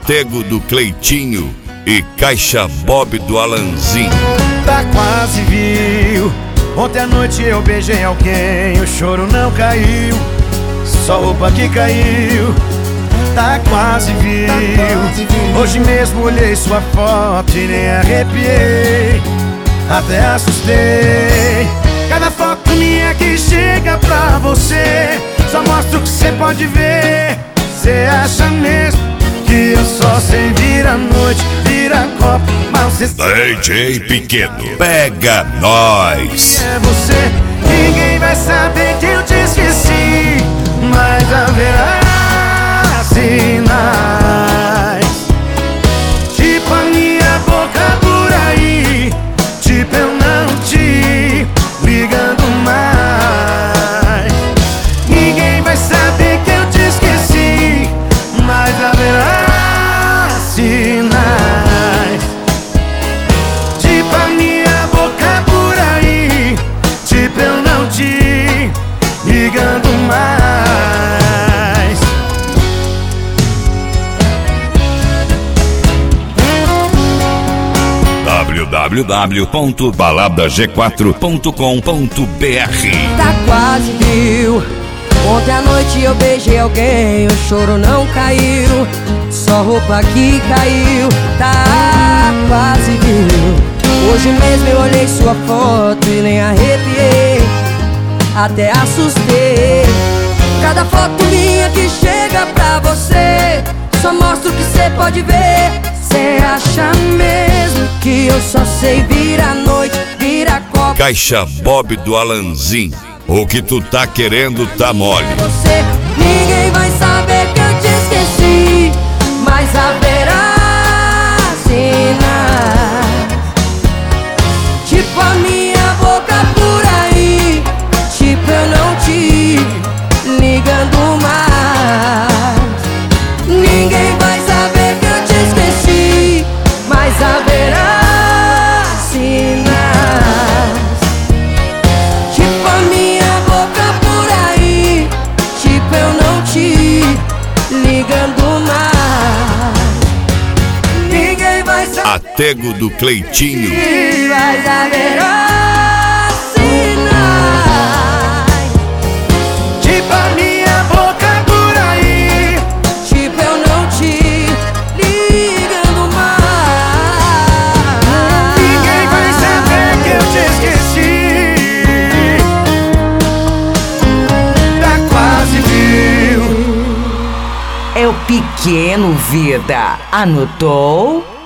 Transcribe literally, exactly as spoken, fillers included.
Atego do Cleitinho e Caixa Bob do Alanzinho. Tá quase viu. Ontem à noite eu beijei alguém, o choro não caiu, só roupa que caiu. Tá quase viu. Hoje mesmo olhei sua foto e nem arrepiei, até assustei. Cada foto minha que chega pra você só mostra o que cê pode ver. Cê acha mesmo que eu só sei virar noite, virar copo, mas cê D J Pequeno, pega nós. é você. Ninguém vai saber que eu te esqueci, mas haverá sinais, tipo a minha boca por aí, tipo eu não te ligando mais. Ninguém vai saber que eu te esqueci, mas haverá sinais, tipo a minha boca por aí, tipo eu não te ligando mais. w w w ponto balada g quatro ponto com ponto b r. Tá quase viu. Ontem à noite eu beijei alguém, o choro não caiu, só roupa que caiu. Tá quase viu. Hoje mesmo eu olhei sua foto e nem arrepiei, até assustei. Cada foto minha que chega pra você só mostra o que cê pode ver. Cê acha mesmo que eu só sei virar noite, virar copo? Caixa Bob do Alanzinho, o que tu tá querendo tá mole. Você, ninguém vai saber que eu te esqueci, mas haverá sinais, tipo a minha boca por aí, tipo eu não te ligando mais. Ninguém vai saber que eu te esqueci, mas haverá sinais, tipo a minha boca por aí, tipo eu não te ligando mais. Ninguém vai saber. Atego do Cleitinho. Mas haverá sinais, Tipo a minha boca por aí, tipo eu não te ligando mais. ninguém vai saber que eu te esqueci. Tá quase viu. É o Pequeno Vida. Anotou?